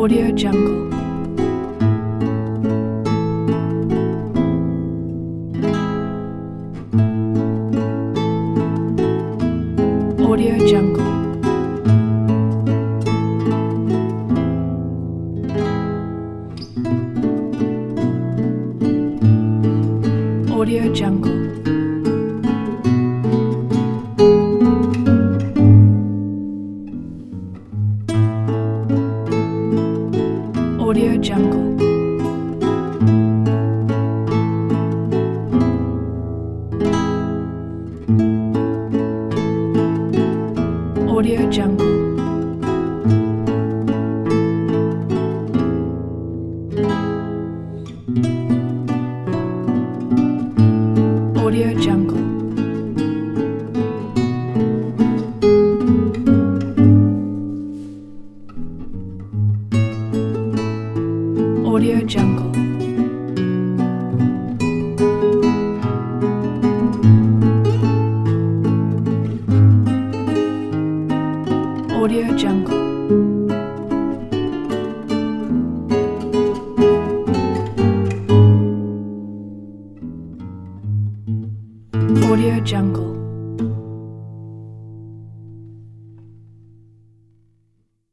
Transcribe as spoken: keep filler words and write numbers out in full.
Audio Jungle. Audio Jungle. Audio Jungle. Audio Jungle. Audio Jungle. Audio Jungle. Audio Jungle. Audio Jungle. Audio Jungle.